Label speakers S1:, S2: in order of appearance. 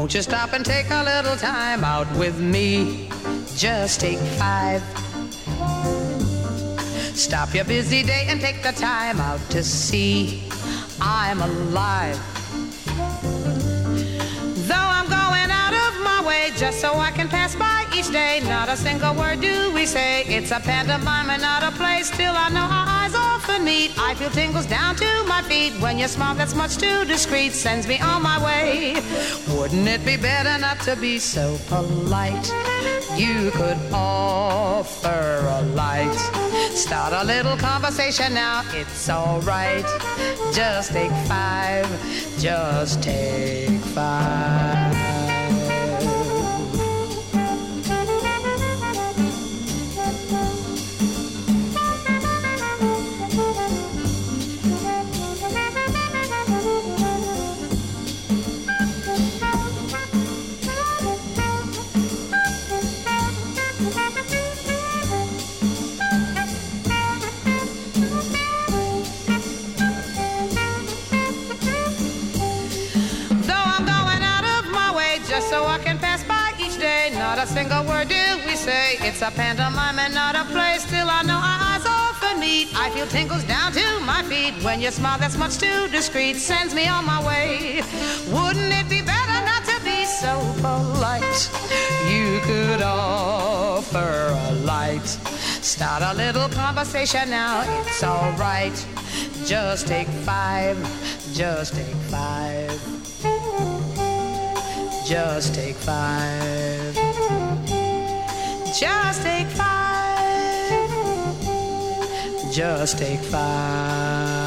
S1: Won't you stop and take a little time out with me? Just take 5. Stop your busy day and take the time out to see I'm alive. Though I'm going out of my way just so I can pass by each day, not a single word do we say. It's a pantomime and not a play. Still I know our eyes often meet. I feel tingles down to my feet when your smile that's much too discreet sends me on my way. Wouldn't it be better not to be so polite? You could offer a light. Start a little conversation now, it's alright. Just take 5, just take 5. So I can pass by each day, not a single word do we say. It's a pantomime and not a play. Still I know our eyes often meet. I feel tingles down to my feet when your smile that's much too discreet sends me on my way. Wouldn't it be better not to be so polite? You could offer a light. Start a little conversation now, it's alright. Just take 5, just take 5. Just take 5. Just take 5. Just take 5.